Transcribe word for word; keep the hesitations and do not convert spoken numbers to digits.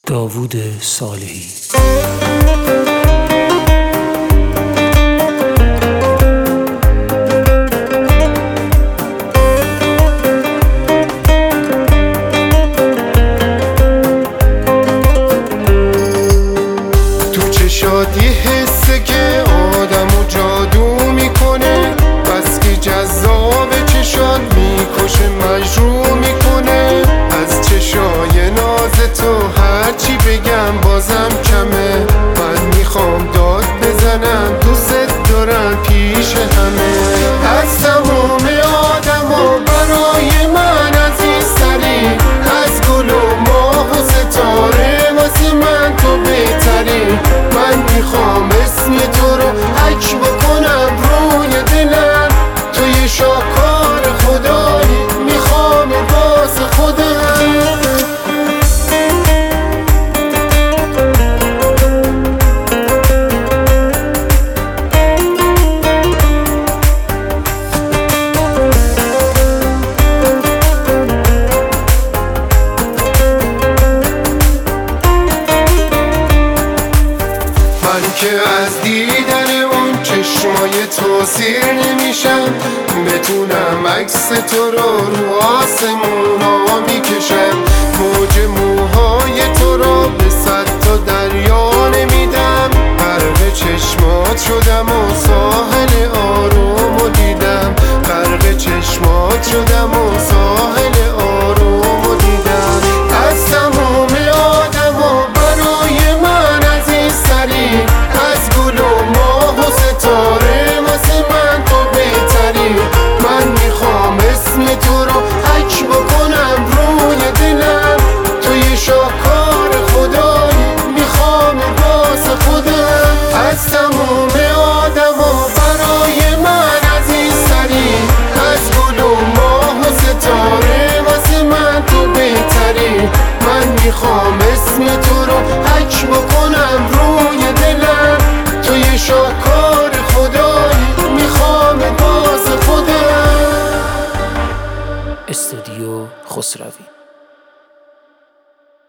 داوود صالحی. شادی حسه که آدمو جادو میکنه، بس که جذاب چشات میکشه مجروح میکنه. از چشای ناز تو هرچی بگم بازم کمه. من میخوام داد بزنم دوست دارم پیش همه. از تموم آدما برای من عزیزتری، از گل و ماه و ستاره واسه من تو بهتری. من میخوام اسم تو رو حک بکنم روی دلم، تو یه شاهکار خدایی میخوام باز خودم. من که از دیدن اون چشمای تو سیر نمیشم، بتونم عکس تو رو رو آسمونا میکشم. موج موهای تو رو به صد تا دریا نمیدم. غرق چشمات شدم و ساحل آرومو دیدم. غرق چشمات شدم و ساحل آرومو دیدم. از تموم آدما برای من عزیزتری، از گل و ماه و ستاره واسه من تو بهتری. من میخوام اسم تو رو حک بکنم روی دلم، تو یه شاهکار خدایی میخوام باز خودم. از تموم آدما برای من عزیزتری، از گل و ماه و ستاره واسه من تو بهتری. من میخوام اسم تو رو حک بکنم روی دلم، تو یه شاهکار خدایی میخوام باز خودم. استودیو خسروی.